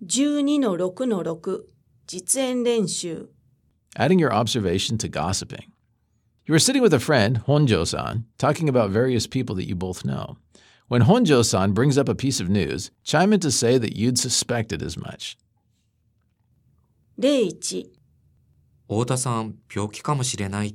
12-6-6 実演練習 Adding your observation to gossiping. You are sitting with a friend, Honjo-san, talking about various people that you both know. When Honjo-san brings up a piece of news, chime in to say that you'd suspected as much. 01 太田さん、病気かもしれないって。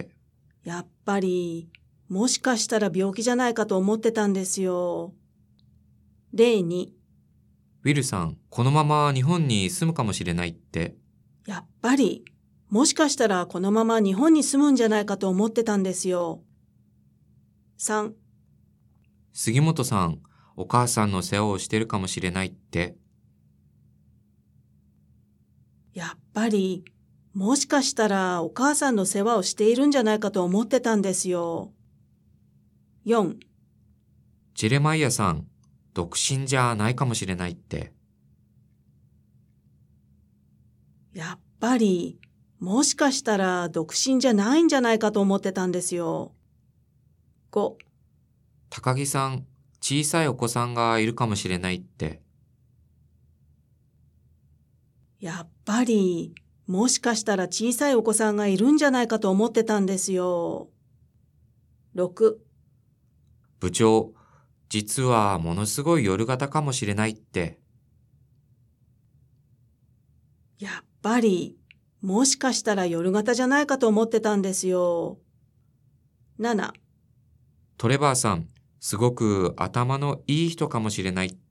やっぱり、もしかしたら病気じゃないかと思ってたんですよ。02 ウィルさん、このまま日本に住むかもしれないって。 やっぱり、もしかしたらこのまま日本に住むんじゃないかと思ってたんですよ。3 杉本さん、お母さんの世話をしてるかもしれないって。 やっぱり、もしかしたらお母さんの世話をしているんじゃないかと思ってたんですよ。4 ジェレマイヤさん、独身じゃないかもしれないって。 やっぱり、もしかしたら独身じゃないんじゃないかと思ってたんですよ。5 高木さん、小さいお子さんがいるかもしれないって。 やっぱり、もしかしたら小さいお子さんがいるんじゃないかと思ってたんですよ。6 部長、実はものすごい夜型かもしれないって。 やっぱり、もしかしたら夜型じゃないかと思ってたんですよ。7 トレバーさん、すごく頭のいい人かもしれないって。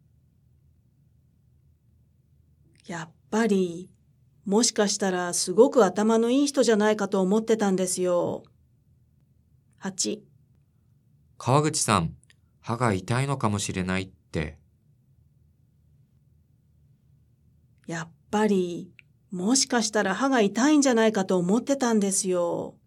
やっぱり、もしかしたらすごく頭のいい人じゃないかと思ってたんですよ。8 川口さん、歯が痛いのかもしれないって。 やっぱり、もしかしたら歯が痛いんじゃないかと思ってたんですよ。